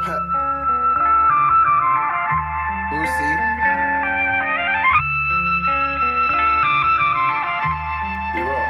We'll see. We will.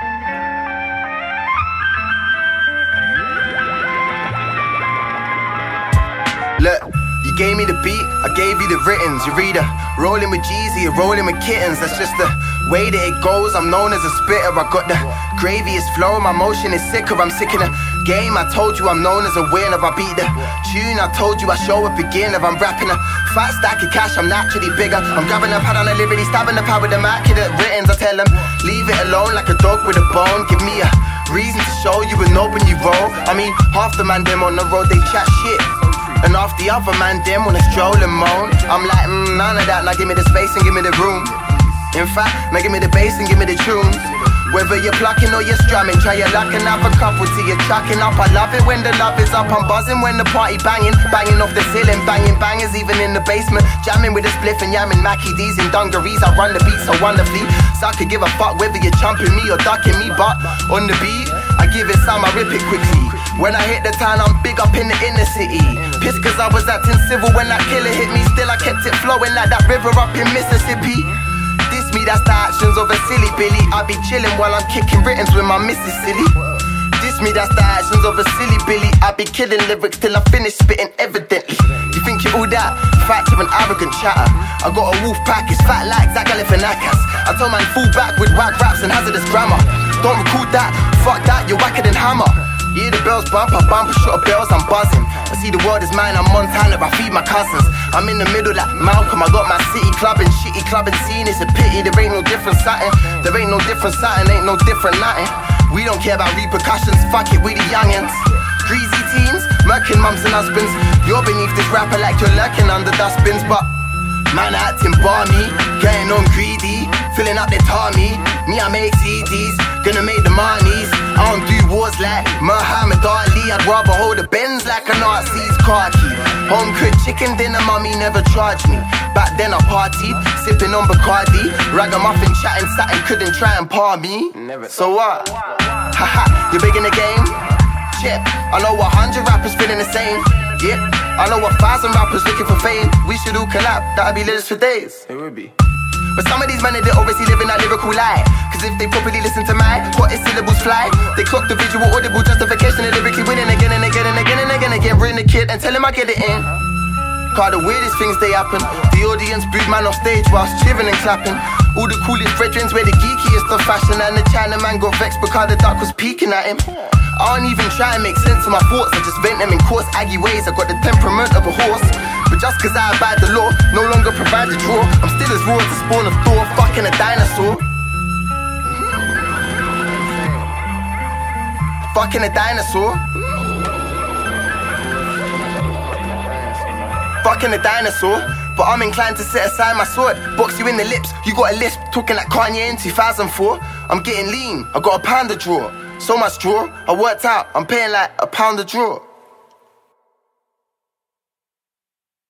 Look, you gave me the beat, I gave you the writtens. You're either rolling with Jeezy or rolling with kittens. That's just the way that it goes. I'm known as a spitter. I got the graviest flow, my motion is sicker. I'm sick in the game. I told you I'm known as a winner. I beat the tune. I told you I show a beginner. I'm rapping a fat stack of cash. I'm naturally bigger. I'm grabbing a pad on a liberty, stabbing the pad with the immaculate writtens. I tell them, leave it alone like a dog with a bone. Give me a reason to show you and open you roll. I mean, half the man them on the road, they chat shit. And half the other man them wanna stroll and moan. I'm like, none of that, now give me the space and give me the room. In fact, now give me the bass and give me the tunes. Whether you're plucking or you're strumming, try your luck and have a couple till you're chucking up. I love it when the love is up, I'm buzzing when the party banging. Banging off the ceiling, banging bangers even in the basement. Jamming with a spliff and yamming Mackie D's in dungarees. I run the beat so wonderfully, so I could give a fuck whether you're chumping me or ducking me. But on the beat, I give it some, I rip it quickly. When I hit the town, I'm big up in the inner city. Pissed cause I was acting civil when that killer hit me. Still I kept it flowing like that river up in Mississippi. Diss me, that's the actions of a silly Billy. I be chilling while I'm kicking writtens with my missus silly. Diss me, that's the actions of a silly Billy. I be killing lyrics till I finish spitting evidently. You think you're all that? Fat, you're an arrogant chatter. I got a wolf pack, it's fat like Zach Galifianakis. I told man fall back with whack raps and hazardous grammar. Don't record that, fuck that, you're whacker than Hammer. Yeah, the bells bump, I bump a shot of bells, I'm buzzing. I see the world is mine, I'm Montana, I feed my cousins. I'm in the middle like Malcolm, I got my city clubbing, shitty clubbing scene. It's a pity, there ain't no different something. There ain't no different something, ain't no different nothing. We don't care about repercussions, fuck it, we the youngins. Greasy teens, murking mums and husbands. You're beneath this rapper like you're lurking under dustbins. But man acting balmy, getting on greedy, filling up their tummy. Me, I make CDs, gonna make the monies. I don't do wars like Muhammad Ali. I'd rather hold a Benz like a Nazi's car key. Home cooked chicken dinner, mommy never charged me. Back then I partied, sipping on Bacardi. Ragamuffin chatting, satin couldn't try and par me. So what? Haha, you're big in the game? Chip, I know 100 rappers feeling the same. Yeah, I know 1,000 rappers looking for fame. We should all collab, that'd be lyrics for days. It would be. But some of these men, they're obviously living that lyrical lie. Cause if they properly listen to my what is syllables fly, they clock the visual audible justification of lyrically winning again and again and again and again and again. Bring the kid and tell him I get it in. Cause the weirdest things they happen. The audience booed man off stage whilst cheering and clapping. All the coolest brethrens wear the geekiest of fashion. And the China man got vexed because the duck was peeking at him. I don't even try and make sense of my thoughts, I just vent them in coarse aggy ways. I got the temperament of a horse. But just cause I abide the law, no longer provide the draw. I'm still as raw as the spawn of Thor, fucking a dinosaur. Fucking a dinosaur. Fucking a dinosaur. But I'm inclined to set aside my sword. Box you in the lips, you got a lisp. Talking like Kanye in 2004. I'm getting lean, I got a pound a draw. So much draw, I worked out, I'm paying like £1 a draw.